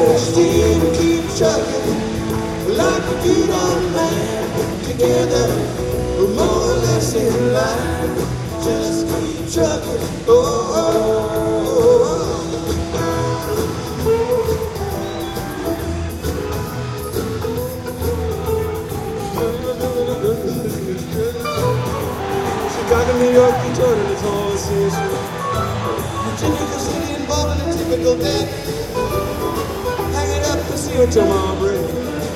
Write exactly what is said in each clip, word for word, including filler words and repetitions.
steam and keep trucking like a good old man. Together, we're more or less in line. Just keep trucking. Oh, oh, oh, oh. Chicago, New York, Detroit, and it's all the same shit. Virginia City involved in a typical day. Hang it up and see what tomorrow brings.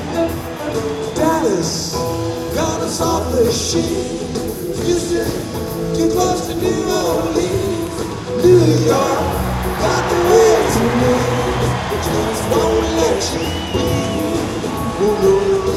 Dallas, got us off the shit. Houston, too close to New Orleans. New York, got the way to me. But just won't let you be. Oh, no, no.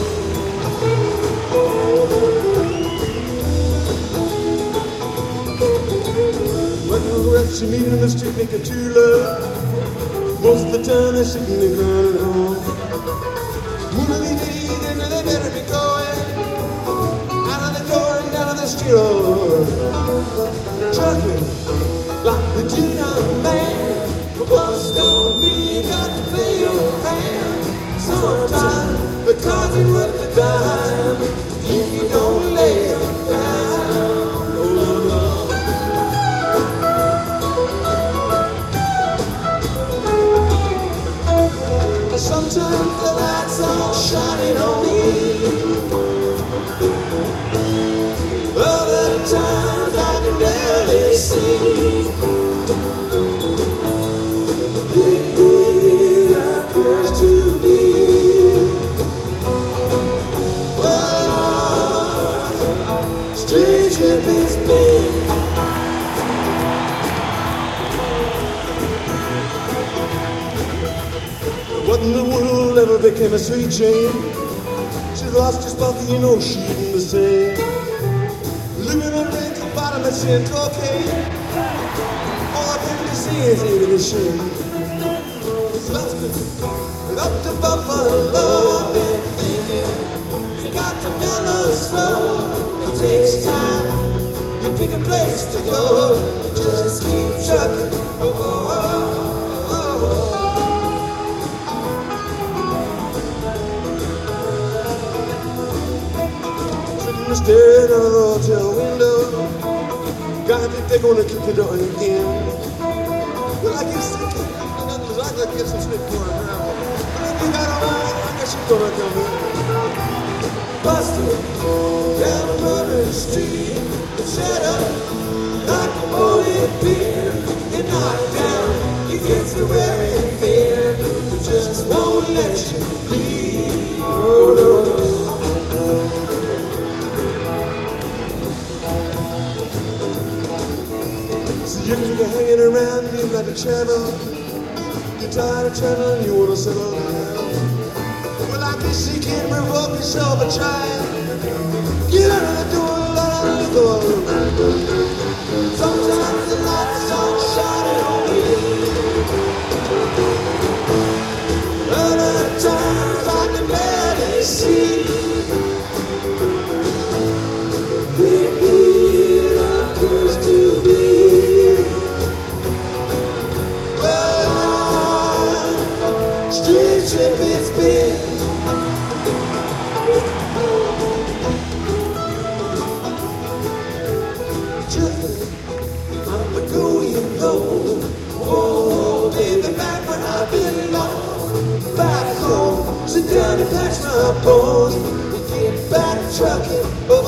She meet in the street, make a true love. Most of the time they're sitting there crying at home. Moving in and they better be going out of the door and down of the street. Oh, trucking like the Gino man. What's gonna be? You got to pay your hand. Sometimes the cards ain't worth the dime if you don't lay them down. Sometimes the lights are shining on me. Other times I can barely see. It appears to be. Oh, strange if it's been. What in the world ever became a sweet Jane? She lost her spot, you know she ain't the same. Living on the bottom of sin cocaine. All I came to see is ain't a shame. Lost it up to Buffalo, been thinking. You got to mellow slow. It takes time. You pick a place to go. Just keep trucking. Oh, oh, oh. Staring out of the hotel window. Gotta think they're gonna kick the door again. Well, I guess they can't. Nothing's like to get some sleep for her now. But if you got a mind, I guess she's gonna come in. Busted down a murder street. Shut up like a moldy beer. You're knocked down. You get to wearing fear. You just won't let you leave. Oh, no. You're hanging around, you've got to travel. You're tired of traveling, you want to settle down. Well, I guess you can't revoke yourself a try. Get out of the door, let out of the door. Sometimes the lights are shining on me. Other times I can barely see. It appears to be. If it's been just I'm going home. Oh, baby, back when I belong. Back home, sit down and patch my bones. Get back trucking.